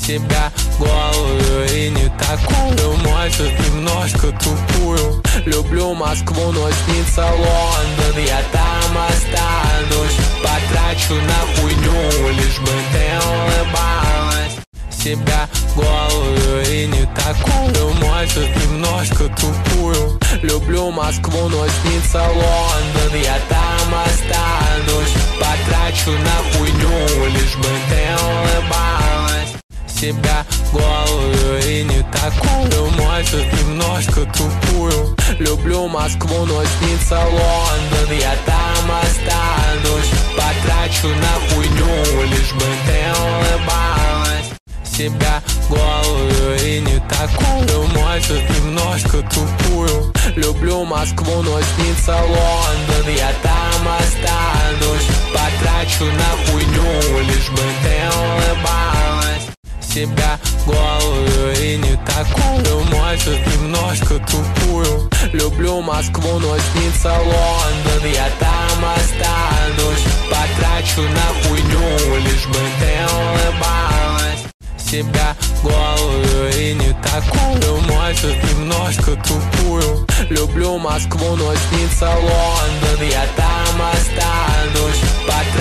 себя голую и не такую, может немножко тупую. Люблю Москву, но снится Лондон, я там останусь. Потрачу на хуйню, лишь бы ты улыбалась. Себя голую и не такую, может немножко тупую. Люблю Москву, но снится Лондон, я там останусь. Потрачу на хуйню, лишь бы ты улыбалась. Себя голую и не такую, может немножко тупую. Люблю Москву, но снится Лондон, я там останусь. Потрачу на хуйню, лишь бы ты улыбалась. Себя голую и не такую, может немножко тупую. Люблю Москву, но снится Лондон, я там останусь. Потрачу на хуйню, лишь бы ты улыбалась. Себя голую и не такую, может немножко тупую. Люблю Москву, но снится Лондон, я там останусь. Потрачу на хуйню, лишь бы ты улыбалась. Себя голую и не такую, может немножко тупую. Люблю Москву, но снится Лондон, я там останусь.